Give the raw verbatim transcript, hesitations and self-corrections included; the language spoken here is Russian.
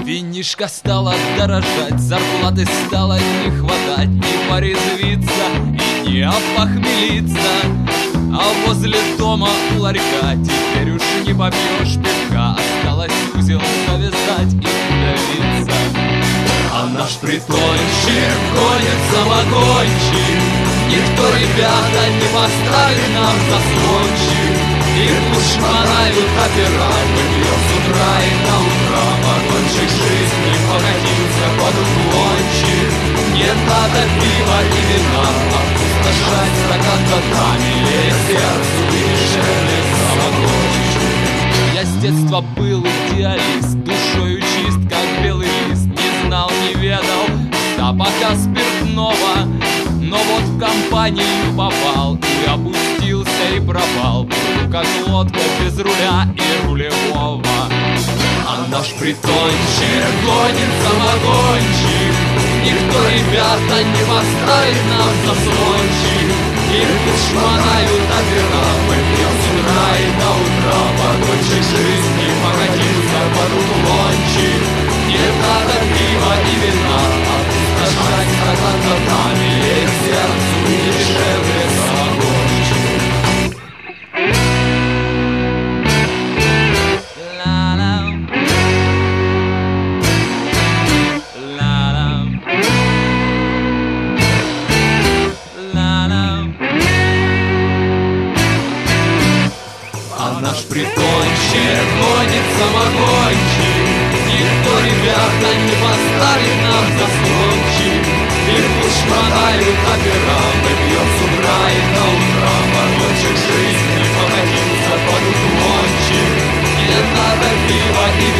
Винишко стало дорожать, зарплаты стало не хватать, не порезвиться и не опохмелиться. А возле дома у ларька теперь уж не попьешь пивка, осталось узел завязать и удавиться. А наш притончик гонит самогончик, никто, ребята, не поставит нам заслончик. И пусть шмонают опера, мы пьем с утра и до утра. Вагончик жизни покатился под уклончик. Не надо пива и вина, опустошать стакан годами, леет сердцу и дешевле самогончик. Я с детства был идеалист, душою чист, как белый лист. Не знал, не ведал запаха спиртного, но вот в компанию попал и опустился и пропал. Был как лодка без руля и рулевого. А наш притончик гонит самогончик, никто, ребята, не поставит нам заслончик. И пусть шмонают опера, мы пьем с утра и до утра. Вагончик жизни покатился под уклончик. Не надо пива и вина, опустошать стакан годами, леет сердцу и дешевле самогончик. Наш притончик гонит самогончик, никто, ребята, не поставит нам заслончик. И пусть шмонают опера, мы пьем с утра и до утра. Вагончик жизни покатился под уклончик. Не надо пива и